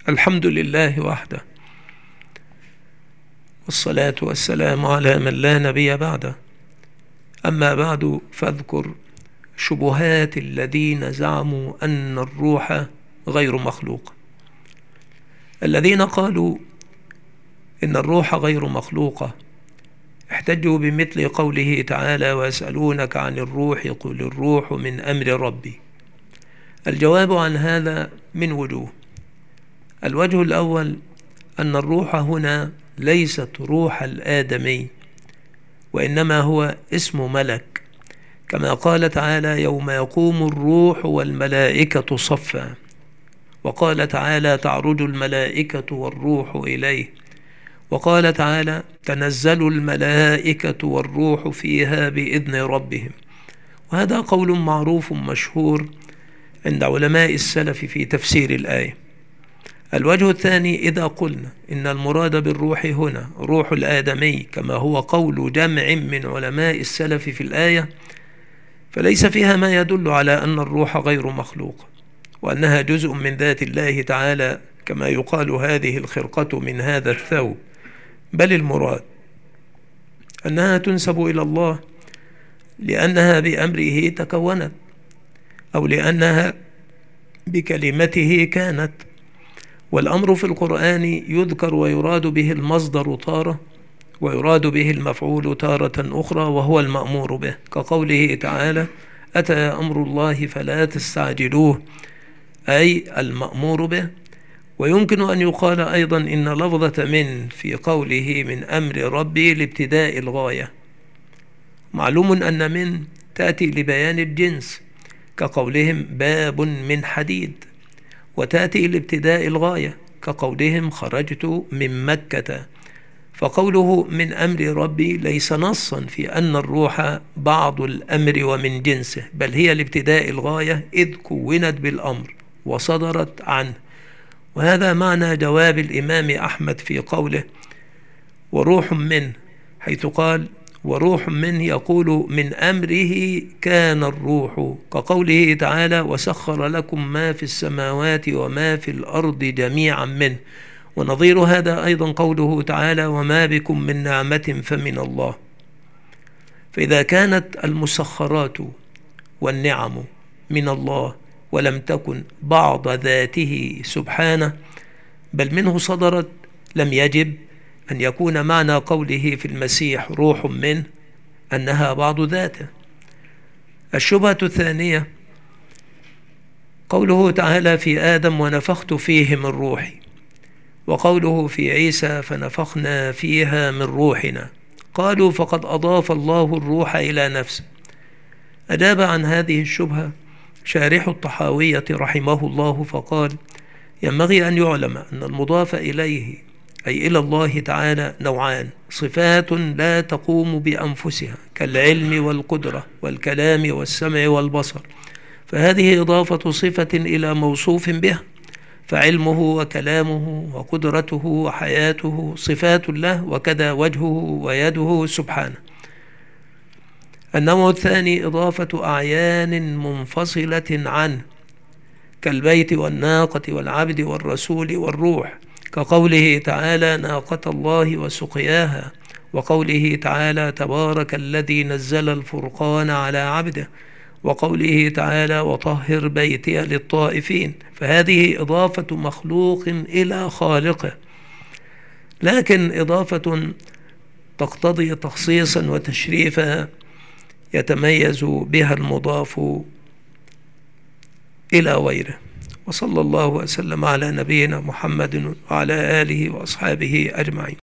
الحمد لله وحده، والصلاة والسلام على من لا نبي بعده. أما بعد، فاذكر شبهات الذين زعموا أن الروح غير مخلوق. الذين قالوا إن الروح غير مخلوقة احتجوا بمثل قوله تعالى: ويسألونك عن الروح قل الروح من أمر ربي. الجواب عن هذا من وجوه. الوجه الأول أن الروح هنا ليست روح الآدمي، وإنما هو اسم ملك، كما قال تعالى: يوم يقوم الروح والملائكة صفا. وقال تعالى: تعرج الملائكة والروح إليه. وقال تعالى: تنزل الملائكة والروح فيها بإذن ربهم. وهذا قول معروف مشهور عند علماء السلف في تفسير الآية. الوجه الثاني: إذا قلنا إن المراد بالروح هنا روح الآدمي كما هو قول جمع من علماء السلف في الآية، فليس فيها ما يدل على أن الروح غير مخلوق، وأنها جزء من ذات الله تعالى، كما يقال هذه الخرقة من هذا الثوب، بل المراد أنها تنسب إلى الله لأنها بأمره تكونت، أو لأنها بكلمته كانت. والأمر في القرآن يذكر ويراد به المصدر تارة، ويراد به المفعول تارة أخرى، وهو المأمور به، كقوله تعالى: أتى أمر الله فلا تستعجلوه، أي المأمور به. ويمكن أن يقال أيضا إن لفظة من في قوله من أمر ربي لابتداء الغاية. معلوم أن من تأتي لبيان الجنس، كقولهم باب من حديد، وتأتي لابتداء الغاية، كقولهم خرجت من مكة. فقوله من أمر ربي ليس نصا في أن الروح بعض الأمر ومن جنسه، بل هي لابتداء الغاية، إذ كونت بالأمر وصدرت عنه. وهذا معنى جواب الإمام أحمد في قوله وروح منه، حيث قال: وروح منه، يقول من أمره كان الروح، كقوله تعالى: وسخر لكم ما في السماوات وما في الأرض جميعا منه. ونظير هذا أيضا قوله تعالى: وما بكم من نعمة فمن الله. فإذا كانت المسخرات والنعم من الله ولم تكن بعض ذاته سبحانه بل منه صدرت، لم يجب أن يكون معنى قوله في المسيح روح منه أنها بعض ذاته. الشبهة الثانية قوله تعالى في آدم: ونفخت فيه من روحي، وقوله في عيسى: فنفخنا فيها من روحنا. قالوا: فقد أضاف الله الروح إلى نفسه. أجاب عن هذه الشبهة شارح الطحاوية رحمه الله فقال: ينبغي أن يعلم أن المضاف إليه أي إلى الله تعالى نوعان: صفات لا تقوم بأنفسها كالعلم والقدرة والكلام والسمع والبصر، فهذه إضافة صفة إلى موصوف بها، فعلمه وكلامه وقدرته وحياته صفات له، وكذا وجهه ويده سبحانه. النوع الثاني إضافة أعيان منفصلة عنه كالبيت والناقة والعبد والرسول والروح، كقوله تعالى: ناقة الله وسقياها، وقوله تعالى: تبارك الذي نزل الفرقان على عبده، وقوله تعالى: وطهر بيتي للطائفين. فهذه إضافة مخلوق إلى خالقه، لكن إضافة تقتضي تخصيصا وتشريفا يتميز بها المضاف إلى غيره. وصلى الله وسلم على نبينا محمد وعلى آله وأصحابه أجمعين.